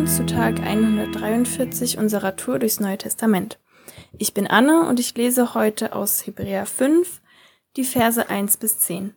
zu Tag 143 unserer Tour durchs Neue Testament. Ich bin Anne und ich lese heute aus Hebräer 5 die Verse 1-10.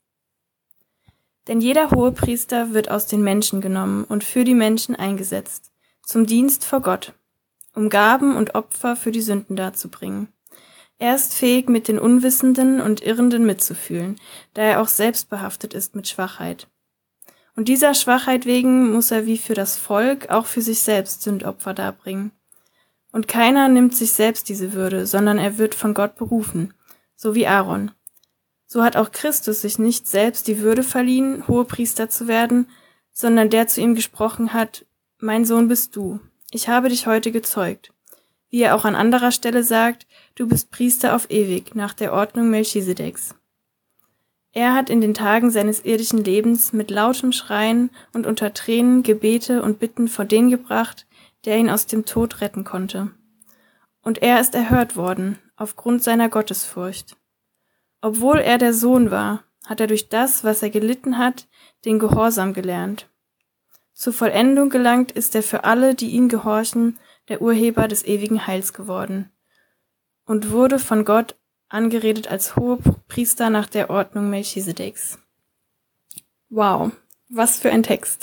Denn jeder Hohepriester wird aus den Menschen genommen und für die Menschen eingesetzt, zum Dienst vor Gott, um Gaben und Opfer für die Sünden darzubringen. Er ist fähig, mit den Unwissenden und Irrenden mitzufühlen, da er auch selbst behaftet ist mit Schwachheit. Und dieser Schwachheit wegen muss er wie für das Volk auch für sich selbst Sündopfer darbringen. Und keiner nimmt sich selbst diese Würde, sondern er wird von Gott berufen, so wie Aaron. So hat auch Christus sich nicht selbst die Würde verliehen, Hohepriester zu werden, sondern der zu ihm gesprochen hat: Mein Sohn bist du, ich habe dich heute gezeugt. Wie er auch an anderer Stelle sagt: Du bist Priester auf ewig, nach der Ordnung Melchisedeks. Er hat in den Tagen seines irdischen Lebens mit lautem Schreien und unter Tränen Gebete und Bitten vor den gebracht, der ihn aus dem Tod retten konnte. Und er ist erhört worden, aufgrund seiner Gottesfurcht. Obwohl er der Sohn war, hat er durch das, was er gelitten hat, den Gehorsam gelernt. Zur Vollendung gelangt ist er für alle, die ihm gehorchen, der Urheber des ewigen Heils geworden und wurde von Gott angeredet als Hohepriester nach der Ordnung Melchisedeks. Wow, was für ein Text.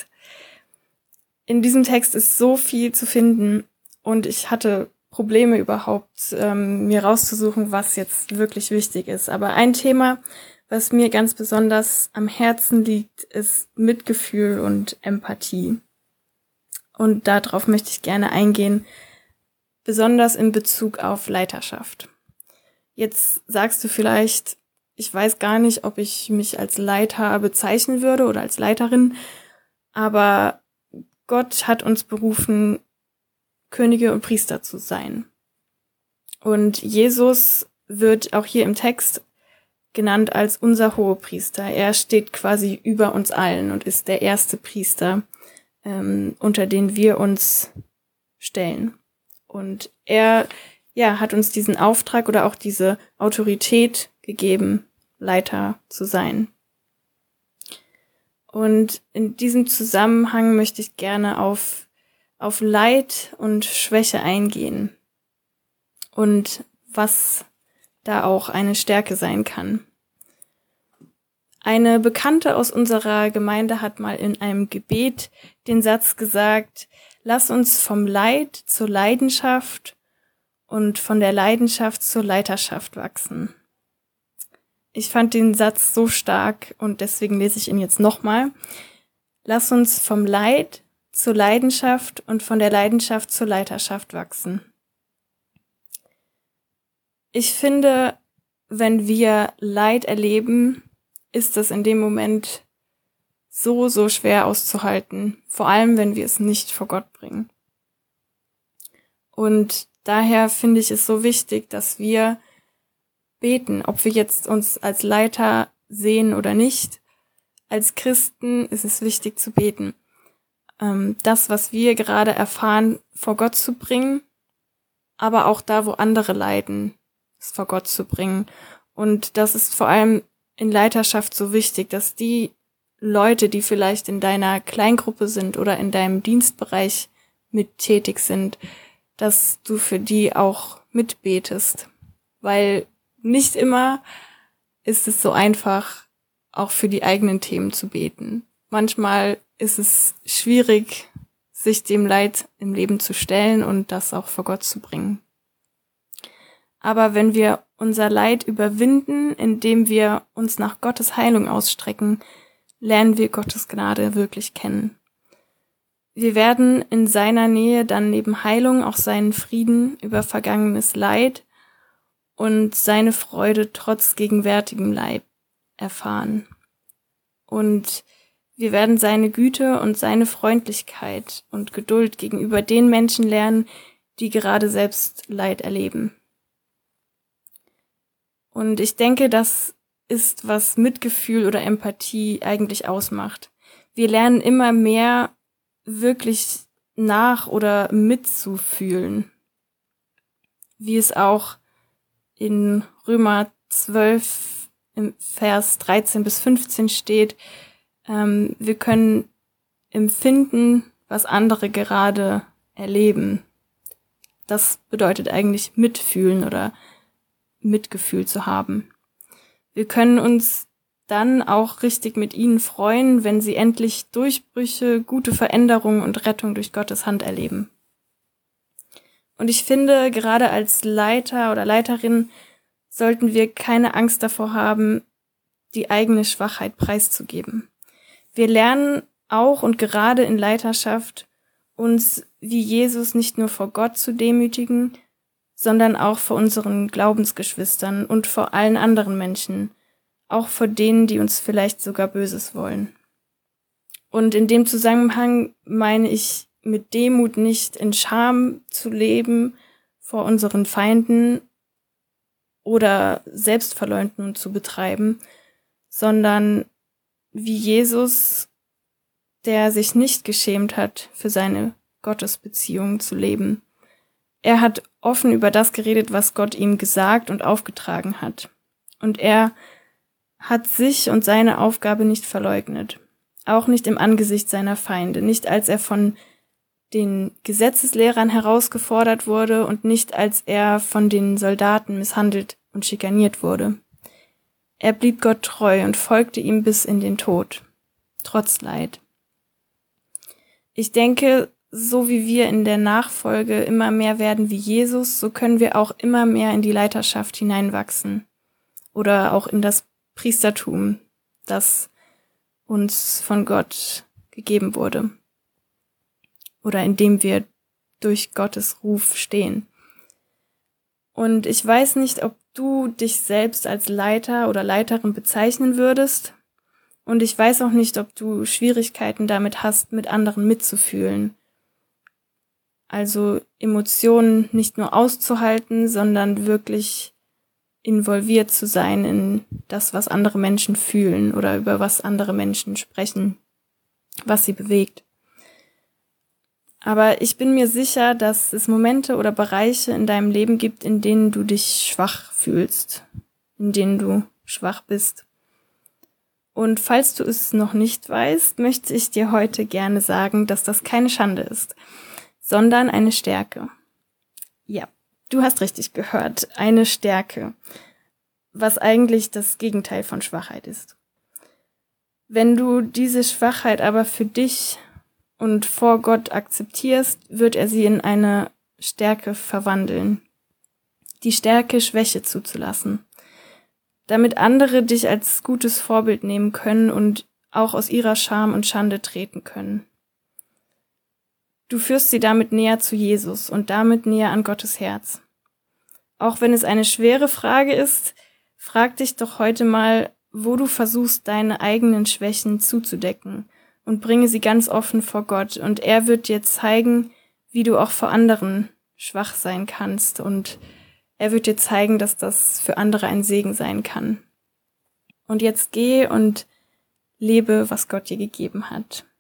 In diesem Text ist so viel zu finden und ich hatte Probleme überhaupt, mir rauszusuchen, was jetzt wirklich wichtig ist. Aber ein Thema, was mir ganz besonders am Herzen liegt, ist Mitgefühl und Empathie. Und darauf möchte ich gerne eingehen, besonders in Bezug auf Leiterschaft. Jetzt sagst du vielleicht, ich weiß gar nicht, ob ich mich als Leiter bezeichnen würde oder als Leiterin, aber Gott hat uns berufen, Könige und Priester zu sein. Und Jesus wird auch hier im Text genannt als unser Hohepriester. Er steht quasi über uns allen und ist der erste Priester, unter den wir uns stellen. Und er hat uns diesen Auftrag oder auch diese Autorität gegeben, Leiter zu sein. Und in diesem Zusammenhang möchte ich gerne auf Leid und Schwäche eingehen und was da auch eine Stärke sein kann. Eine Bekannte aus unserer Gemeinde hat mal in einem Gebet den Satz gesagt: Lass uns vom Leid zur Leidenschaft und von der Leidenschaft zur Leiterschaft wachsen. Ich fand den Satz so stark und deswegen lese ich ihn jetzt nochmal. Lass uns vom Leid zur Leidenschaft und von der Leidenschaft zur Leiterschaft wachsen. Ich finde, wenn wir Leid erleben, ist das in dem Moment so, so schwer auszuhalten. Vor allem, wenn wir es nicht vor Gott bringen. Und daher finde ich es so wichtig, dass wir beten, ob wir jetzt uns als Leiter sehen oder nicht. Als Christen ist es wichtig zu beten. Das, was wir gerade erfahren, vor Gott zu bringen, aber auch da, wo andere leiden, es vor Gott zu bringen. Und das ist vor allem in Leiterschaft so wichtig, dass die Leute, die vielleicht in deiner Kleingruppe sind oder in deinem Dienstbereich mit tätig sind, dass du für die auch mitbetest. Weil nicht immer ist es so einfach, auch für die eigenen Themen zu beten. Manchmal ist es schwierig, sich dem Leid im Leben zu stellen und das auch vor Gott zu bringen. Aber wenn wir unser Leid überwinden, indem wir uns nach Gottes Heilung ausstrecken, lernen wir Gottes Gnade wirklich kennen. Wir werden in seiner Nähe dann neben Heilung auch seinen Frieden über vergangenes Leid und seine Freude trotz gegenwärtigem Leid erfahren. Und wir werden seine Güte und seine Freundlichkeit und Geduld gegenüber den Menschen lernen, die gerade selbst Leid erleben. Und ich denke, das ist, was Mitgefühl oder Empathie eigentlich ausmacht. Wir lernen immer mehr wirklich nach- oder mitzufühlen, wie es auch in Römer 12 im Vers 13-15 steht. Wir können empfinden, was andere gerade erleben. Das bedeutet eigentlich mitfühlen oder Mitgefühl zu haben. Wir können uns dann auch richtig mit ihnen freuen, wenn sie endlich Durchbrüche, gute Veränderungen und Rettung durch Gottes Hand erleben. Und ich finde, gerade als Leiter oder Leiterin sollten wir keine Angst davor haben, die eigene Schwachheit preiszugeben. Wir lernen auch und gerade in Leiterschaft uns wie Jesus nicht nur vor Gott zu demütigen, sondern auch vor unseren Glaubensgeschwistern und vor allen anderen Menschen, auch vor denen, die uns vielleicht sogar Böses wollen. Und in dem Zusammenhang meine ich mit Demut nicht in Scham zu leben vor unseren Feinden oder Selbstverleugnung zu betreiben, sondern wie Jesus, der sich nicht geschämt hat, für seine Gottesbeziehung zu leben. Er hat offen über das geredet, was Gott ihm gesagt und aufgetragen hat. Und er hat sich und seine Aufgabe nicht verleugnet. Auch nicht im Angesicht seiner Feinde, nicht als er von den Gesetzeslehrern herausgefordert wurde und nicht als er von den Soldaten misshandelt und schikaniert wurde. Er blieb Gott treu und folgte ihm bis in den Tod, trotz Leid. Ich denke, so wie wir in der Nachfolge immer mehr werden wie Jesus, so können wir auch immer mehr in die Leiterschaft hineinwachsen oder auch in das Priestertum, das uns von Gott gegeben wurde oder in dem wir durch Gottes Ruf stehen. Und ich weiß nicht, ob du dich selbst als Leiter oder Leiterin bezeichnen würdest. Und ich weiß auch nicht, ob du Schwierigkeiten damit hast, mit anderen mitzufühlen. Also Emotionen nicht nur auszuhalten, sondern wirklich involviert zu sein in das, was andere Menschen fühlen oder über was andere Menschen sprechen, was sie bewegt. Aber ich bin mir sicher, dass es Momente oder Bereiche in deinem Leben gibt, in denen du dich schwach fühlst, in denen du schwach bist. Und falls du es noch nicht weißt, möchte ich dir heute gerne sagen, dass das keine Schande ist, sondern eine Stärke. Ja, du hast richtig gehört, eine Stärke, was eigentlich das Gegenteil von Schwachheit ist. Wenn du diese Schwachheit aber für dich und vor Gott akzeptierst, wird er sie in eine Stärke verwandeln. Die Stärke, Schwäche zuzulassen, damit andere dich als gutes Vorbild nehmen können und auch aus ihrer Scham und Schande treten können. Du führst sie damit näher zu Jesus und damit näher an Gottes Herz. Auch wenn es eine schwere Frage ist, frag dich doch heute mal, wo du versuchst, deine eigenen Schwächen zuzudecken und bringe sie ganz offen vor Gott und er wird dir zeigen, wie du auch vor anderen schwach sein kannst und er wird dir zeigen, dass das für andere ein Segen sein kann. Und jetzt geh und lebe, was Gott dir gegeben hat.